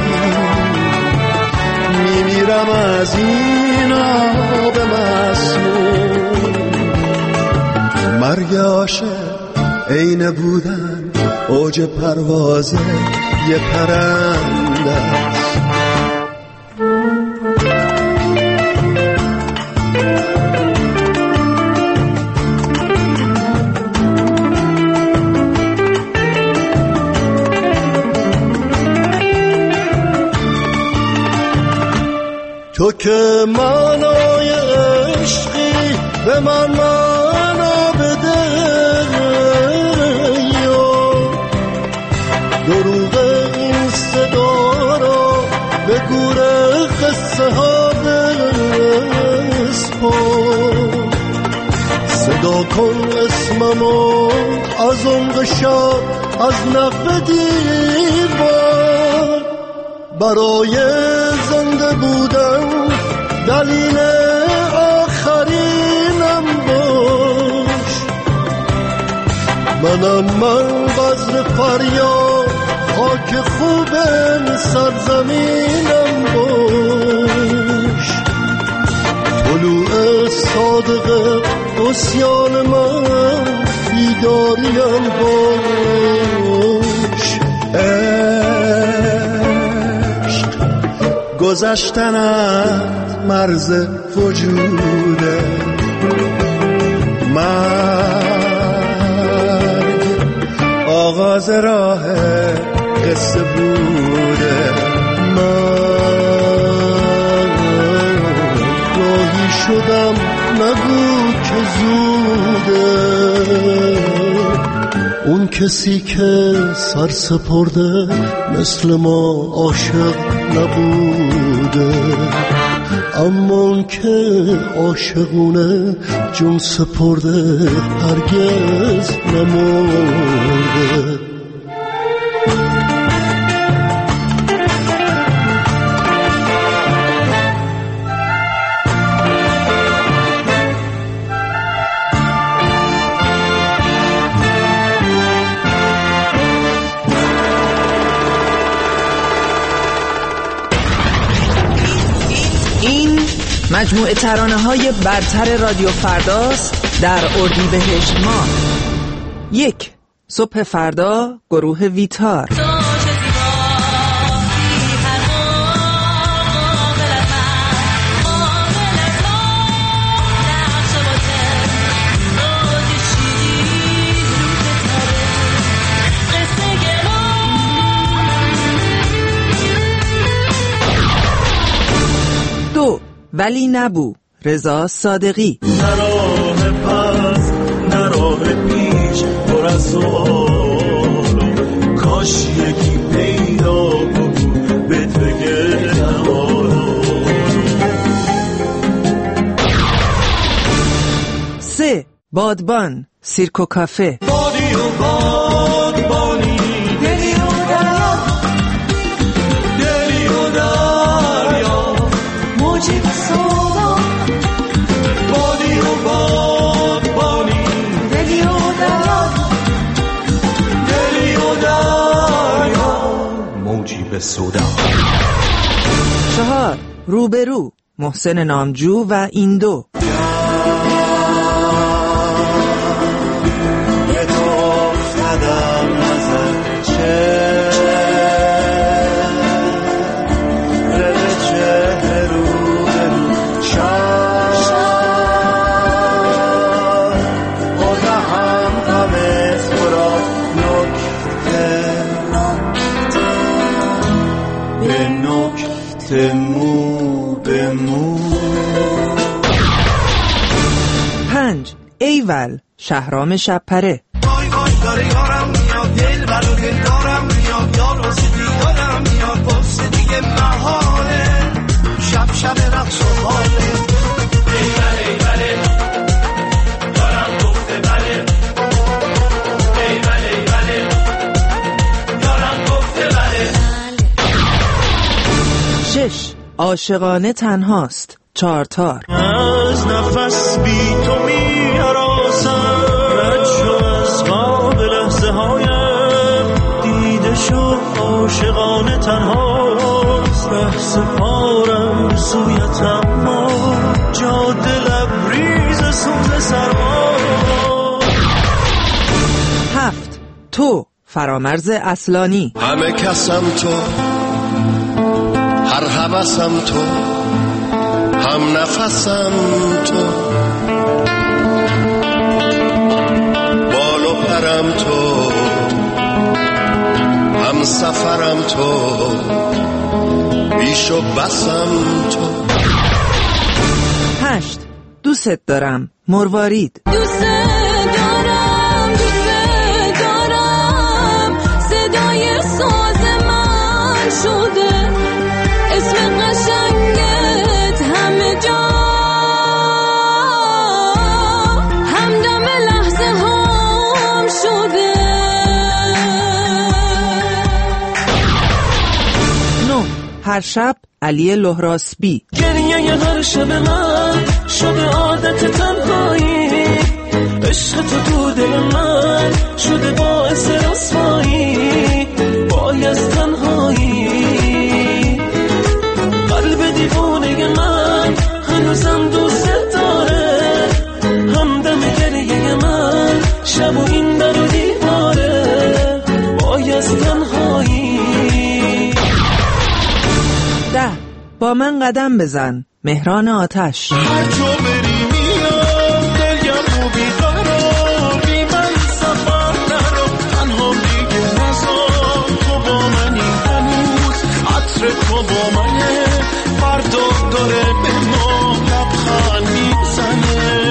S15: میمیرم از این آب مسموم، مرگ عاشق عین بودن اوج پرواز یه پرنده است. تو که معنای عشقی به من معنا بده، دروغ این صدا را به گور قصه ها بسپار. صدا کن اسممو از عمق شب از نقب دیوار، برای زنده بودن دلیل آخرینم باش. منم من بذر فریاد خاک خوب سرزمینم باش. طلوع صادق عصیان من بیداریم باش. گذشتنت مرز وجوده، مرگ آغاز راه قصه بوده. من راهی شدم نگو که زوده، اون کسی که سر سپرده مثل ما عاشق نبوده، اما اون که عاشقونه جون سپرده هرگز نمرده.
S16: مجموعه ترانه‌های برتر رادیو فرداست در اردیبهشت ماه. یک، صبح فردا، گروه ویتار. ولی نبو رضا صادقی.
S15: نراه پس نراه پیش پر از سوال، کاش یکی پیدا بود بهت بگه
S16: سه. بادبان سیرک و کافه.
S15: بادی و بادبانی دلی و دریا، دلی و دریا موجی و سودا. بادی و بادبانی دلی و دریا، دلی و دریا موجی به سودا.
S16: چهار. روبرو محسن نامجو و ایندو. پنج. ایول شهرام شبپره.
S15: وای وای داره یارم میاد، دل برو دل دارم میاد، یار و سیدی دارم میاد، پس دیگه محاله، شب شب رقص و حاله. ایول ایوله یارم گفته بله، ایول ایوله یارم گفته بله.
S16: شش. عاشقانه تنهاست چارتار.
S15: از نفس بی تو می هراسم، رد شو از خواب لحظه هایم، دیده شو عاشقانه تنهاست، ره سپارم سویت اما جاده لبریز سوز سرما.
S16: هفت. تو فرامرز اصلانی.
S15: همه کسم تو، هر هوسم تو، هم نفسم تو، بال و پرم تو، هم سفرم تو، بیش و بسم تو.
S16: هشت. دوست دارم مروارید.
S13: دوست دارم دوست دارم صدای ساز من شده، اسم قشنگت همه جا، همدم لحظه هم شده.
S16: نه. هر شب علی لهراسبی.
S15: گریه هر شب من شده عادت تنهایی، عشق تو تو دل من شده باعث رسوایی، وای از تنهایی. قلب دیوانه من هنوزم دوست داره، همدم گریه من شب و این در و دیواره، وای از تنهایی.
S16: ده. با من قدم بزن مهران آتش.
S15: هر جا بری میام دلیم رو بیقرار، بی من سفر نرو، تنها دیگه نزار، تو با منی هنوز، عطر تو با منه، فردا داره به ما لبخند میزنه.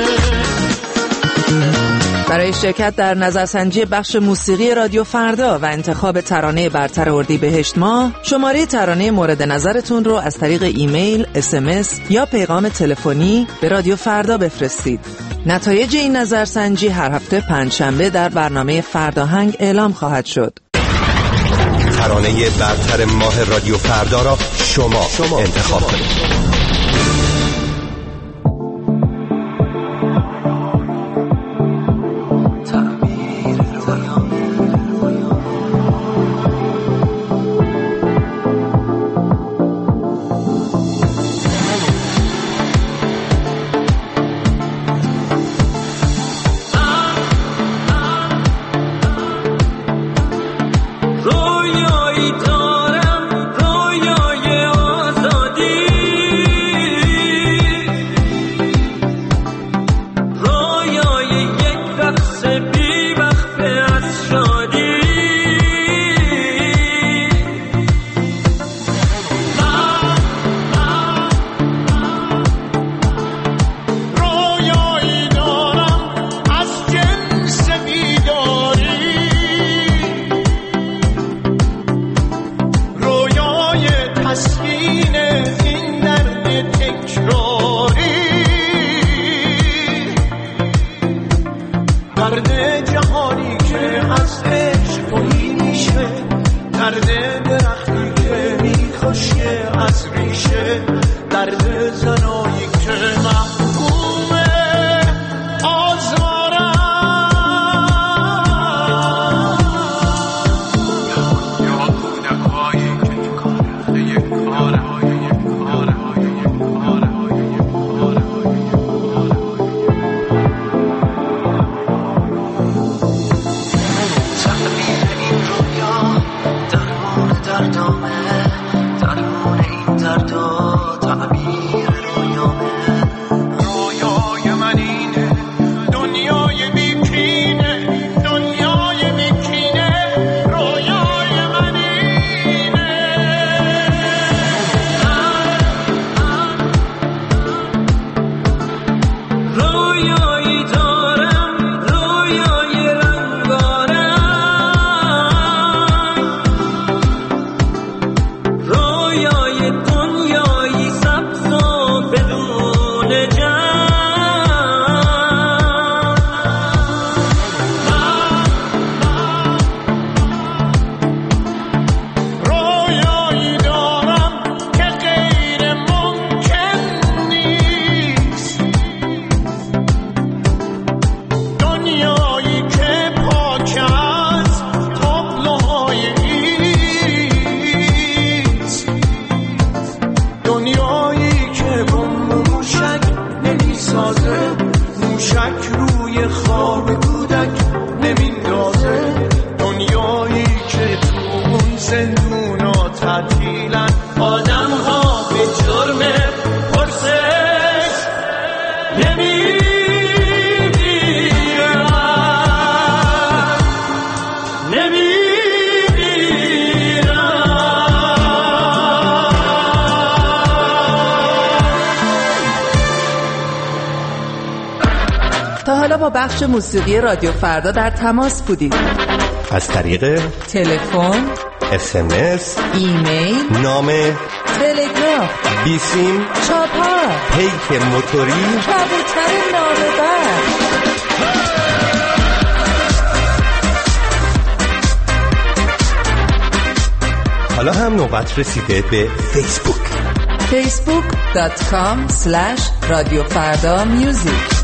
S16: برای شرکت در نظرسنجی بخش موسیقی رادیو فردا و انتخاب ترانه برتر اردیبهشت ماه، شماره ترانه مورد نظرتون رو از طریق ایمیل، اس ام اس یا پیغام تلفنی به رادیو فردا بفرستید. نتایج این نظرسنجی هر هفته پنجشنبه در برنامه فرداهنگ اعلام خواهد شد.
S17: ترانه برتر ماه رادیو فردا را شما, شما انتخاب کنید.
S15: رویایی دارم، رویای آزادی، از ریشه درد زنایی که محکومه آزارم یا کودکایی که این کاره یک کاره یک کاره یک کاره یک
S16: با بخش موسیقی رادیو فردا در تماس بودید.
S17: از طریق
S16: تلفن،
S17: اس ام اس،
S16: ایمیل،
S17: نامه،
S16: تلگراف،
S17: بیسیم،
S16: چاپار،
S17: پیک موتوری،
S16: کبوتر نامه‌بر.
S17: حالا هم نوبت رسیده به فیسبوک.
S16: فیسبوک دات کام اسلش رادیو فردا میوزیک.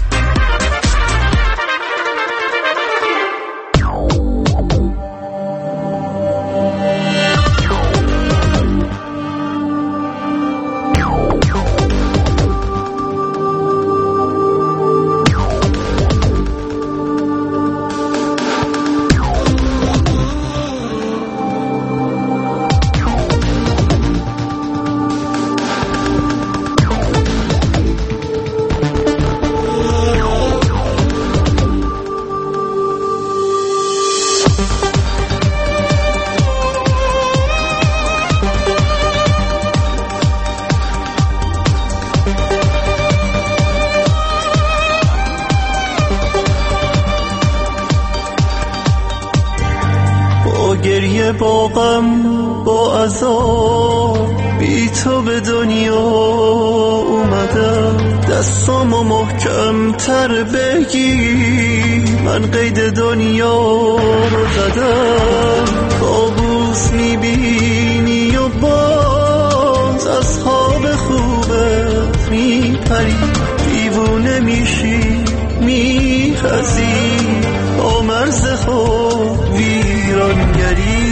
S15: گریه با غم با عذاب بی تو به دنیا اومدم، دستامو محکم تر بگی من قید دنیا رو زدم. کابوس میبینی و باز از خواب خوبت میپری، دیوونه میشی میخزی با مرز خواب ویرانگری.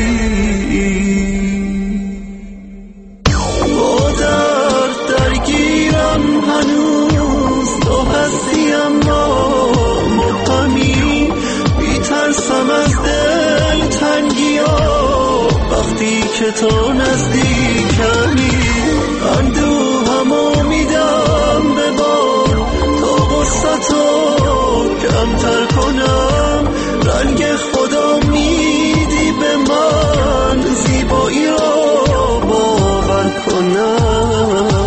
S15: با درد درگیرم هنوز تو هستی اما مقامی، میترسم از دل تنگی ها وقتی که تو نزدیکمی. اندوهمو میدم به بار تا غصتو کمتر کنم، رنگ خدا میدی به من زیبایی را باور کنم.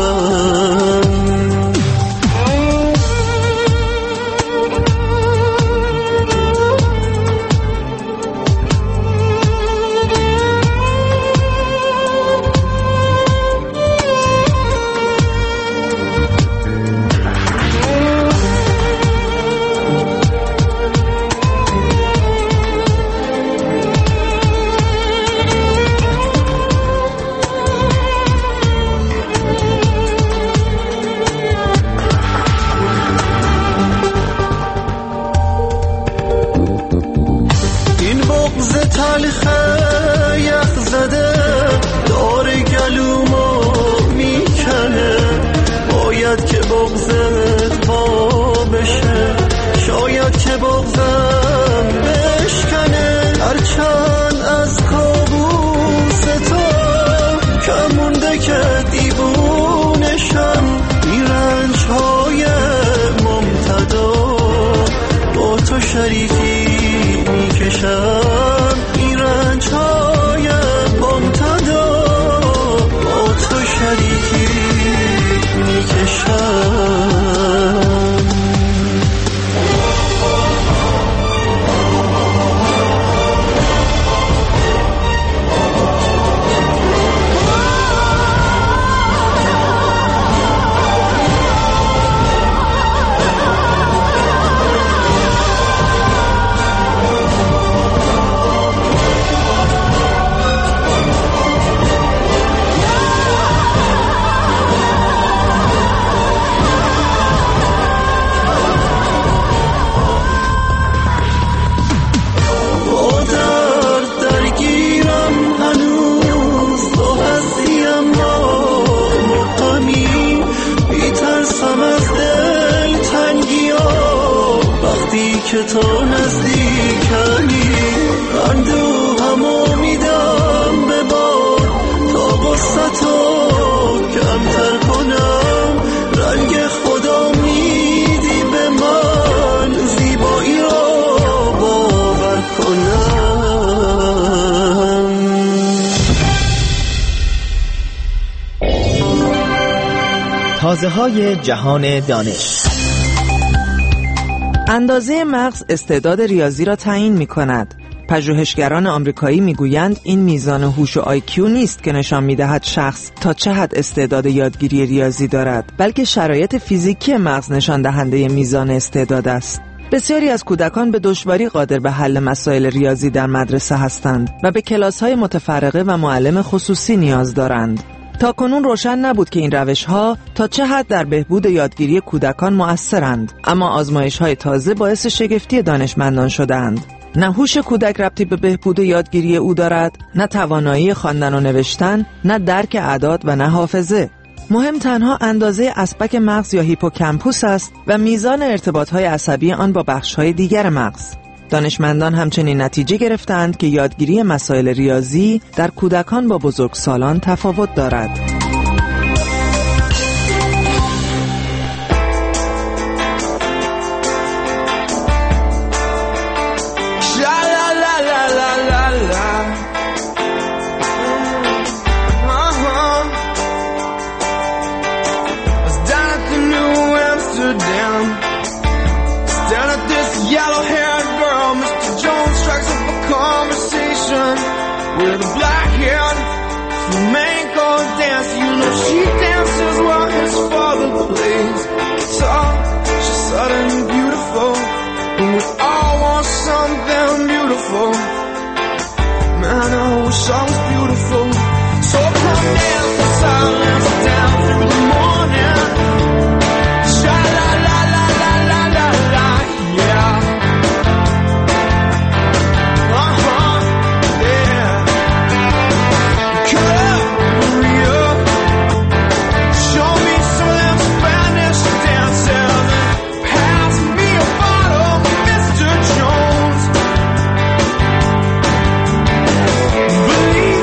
S15: شریکی میکشم این رنج های ممتدا، با تو شریکی میکشم. که تو نزدیکنی اندوهمو میدم به بار تا قصتو کمتر کنم. رنگ خدا میدی به من زیبایی را باور کنم.
S18: تازه های جهان دانش.
S16: اندازه مغز استعداد ریاضی را تعیین می کند. پژوهشگران آمریکایی می گویند این میزان هوش و آی کیو نیست که نشان می دهد شخص تا چه حد استعداد یادگیری ریاضی دارد، بلکه شرایط فیزیکی مغز نشان دهنده میزان استعداد است. بسیاری از کودکان به دشواری قادر به حل مسائل ریاضی در مدرسه هستند و به کلاس‌های متفرقه و معلم خصوصی نیاز دارند. تا کنون روشن نبود که این روش‌ها تا چه حد در بهبود یادگیری کودکان مؤثرند، اما آزمایش‌های تازه باعث شگفتی دانشمندان شدند. نه هوش کودک ربطی به بهبود یادگیری او دارد، نه توانایی خواندن و نوشتن، نه درک اعداد و نه حافظه. مهم تنها اندازه اسپک مغز یا هیپوکامپوس است و میزان ارتباط‌های عصبی آن با بخش‌های دیگر مغز. دانشمندان همچنین نتیجه گرفتند که یادگیری مسائل ریاضی در کودکان با بزرگسالان تفاوت دارد.
S15: With a black hair, flamenco dance. You know she dances while his father plays guitar. She's sudden beautiful, and we all want something beautiful. Man, I wish I was beautiful. So come dance in silence down through the morning. Sha la la la la la la la, yeah. Believe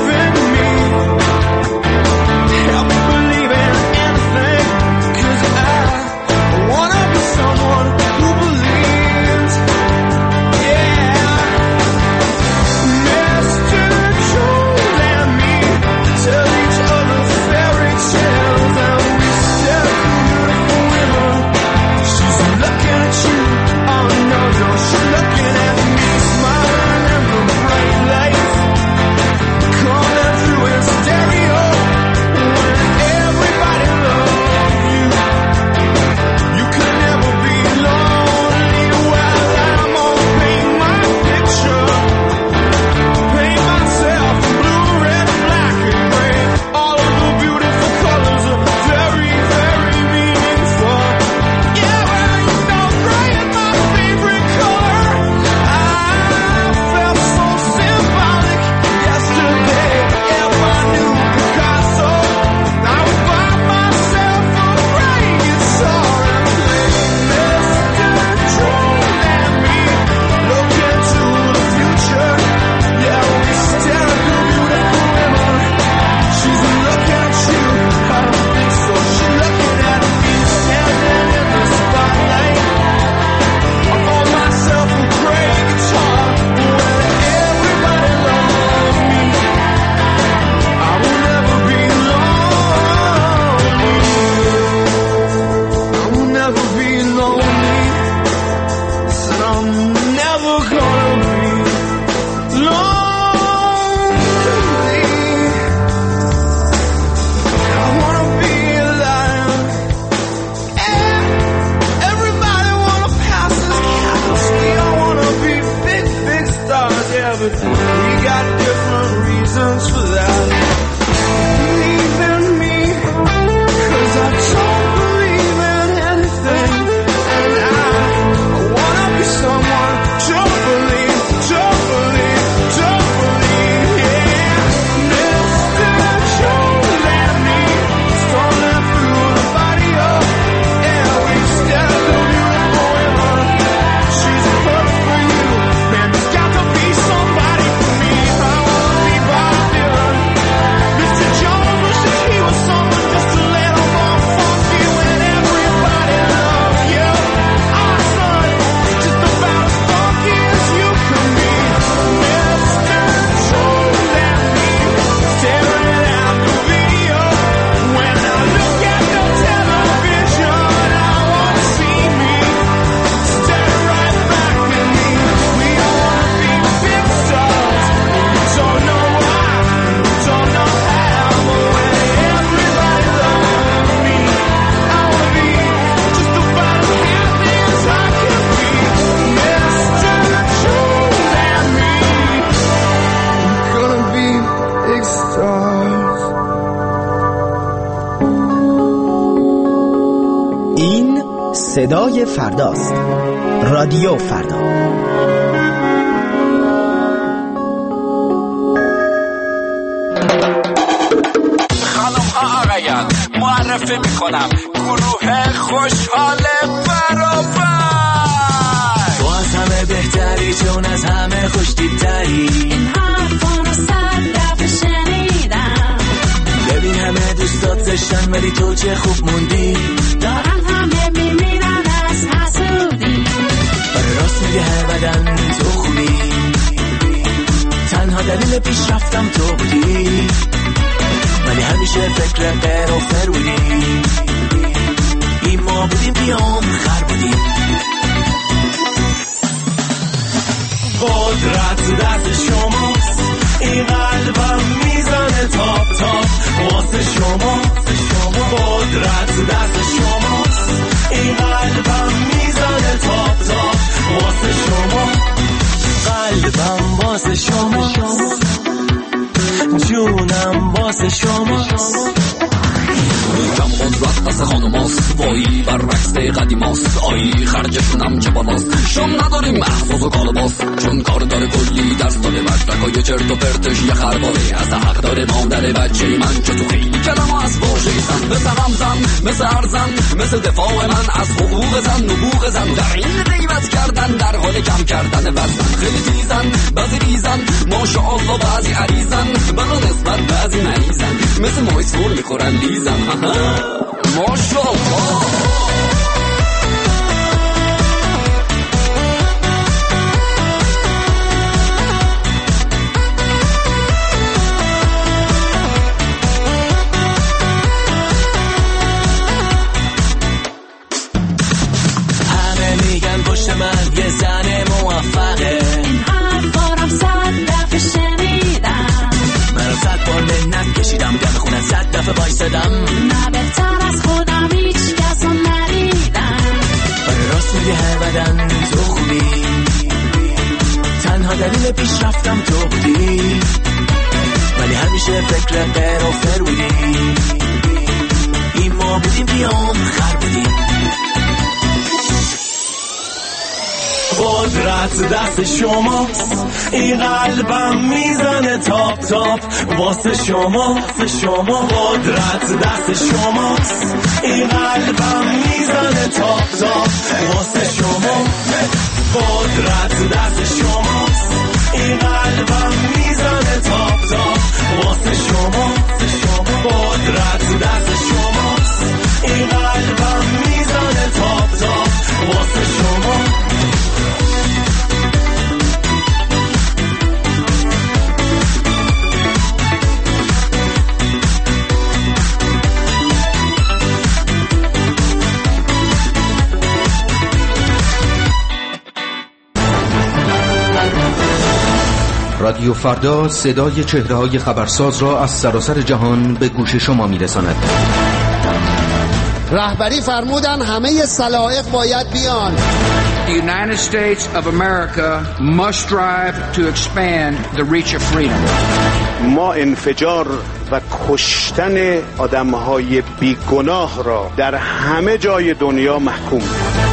S18: صدای فرداست. رادیو فردا.
S19: خانم ها آقایان، معرفی میکنم گروه خوشحال برابر.
S15: تو از همه بهتری، چون از همه خوشتیبتری.
S13: این حرفا رو صد دفعه شنیدم.
S15: ببین همه دوستات زشتن ولی تو چه خوب موندی.
S13: دارن همه میمیرن از حسودی.
S15: برای راست میگه هر بدن تو خوبی. تنها دلیل پیشرفتم تو بودی، ولی همیشه فکر غیر و فر بودی. این ما بودیم بیام خر بودیم. قدرت دست شماست، این قلبم میزنه تاپ تاپ واسه شما. قدرت دست شماست، این قلبم میزنه تاپ تاپ واسه شما. قلبم واسه شما، جونم واسه شماست.
S19: کم قدرت دست خانماست، وایی برعکس قدیماست. آیی خرجشونم چه بالاست، شام نداریم محفوظ و کالباس. چون کار داره کلی درس داره، مدرکای چرت و پرتش یه خرباره. از حق داره مادر بچه من که تو خیلی کلمه از باشه ایسن. مثل همزن، مثل ارزن، مثل دفاع من از حقوق زن، نبوغ زن. در این غیبت کردن در حال کم کردن وزن. خیلی تیزن، بعضی ریزن، ماشاءالله بعضی عریزن. بنا نسبت بعضی مریضن، مثل مایسور میخورن لیزن. ماشاءالله.
S15: همه میگن پشت من یه زن موفقه.
S13: این حرفارم صد دفعه شنیدم.
S15: من رو صد بار منت کشیدم، دم خونت صد دفعه بایستدم.
S13: نه بهتر از خودم هیچ کس رو ندیدم.
S15: برای راست میگه هر بدن تو خوبی. تنها دلیل پیشرفتم تو بودی، ولی همیشه فکر غیر و فر بودی. این ما بودیم بیام خر بودیم. قدرت دست شماست، این قلبم میزنه تاپ تاپ واسه شما. قدرت دست شماست، این قلبم میزنه تاپ تاپ واسه شما. قدرت دست شماست، این قلبم میزنه تاپ تاپ واسه شما. قدرت دست شماست، این قلبم میزنه تاپ تاپ واسه شما.
S17: رادیو فردا صدای چهره‌های خبرساز را از سراسر جهان به گوش شما می‌رساند.
S20: رهبری فرمودن همه سلایق باید بیان.
S11: The United States of America must strive to expand the reach of freedom.
S5: ما انفجار و کشتن آدم‌های بیگناه را در همه جای دنیا محکوم می‌کنیم.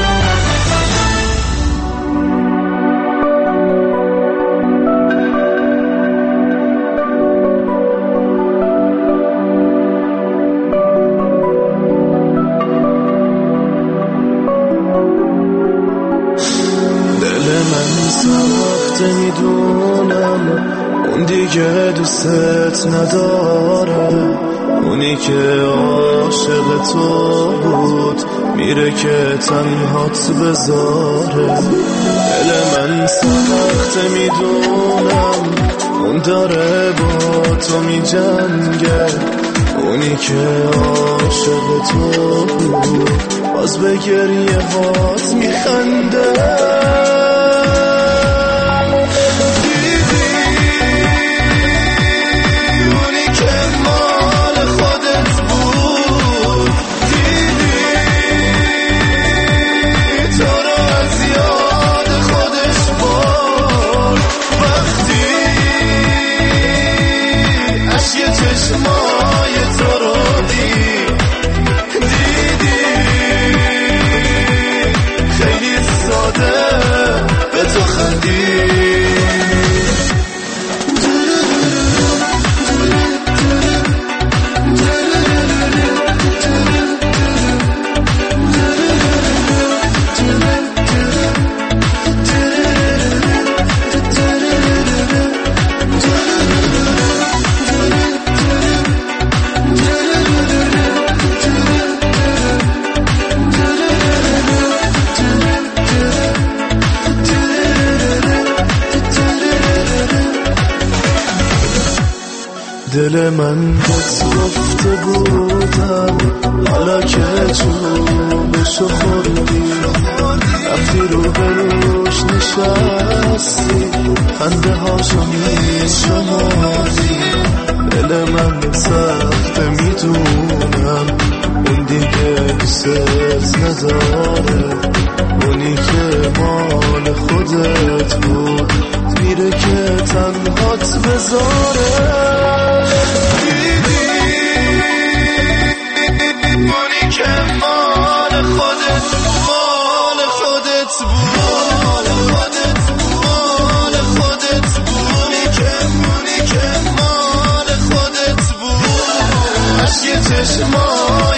S15: اون دیگه دوست نداره، اونی که عاشق تو بود میره که تنهات بذاره. دل من سخته میدونم، اون داره با تو میجنگه، اونی که عاشق تو بود باز به گریه هات میخنده. چشمای تو رو دیدی
S21: دل من بهت گفته بودم حالا که چوبشو خوردی رفتی رو بروش نشستی خنده هاشو میشمردی دل من سخته میدونم اون دیگه دوست نداره اونی که مال خودت بود میره که تنهات بذاره دیدی اونی که مال خودت مال خودت بود مال خودت مال خودت بود اونی که اونی که مال خودت بود عشق چشمان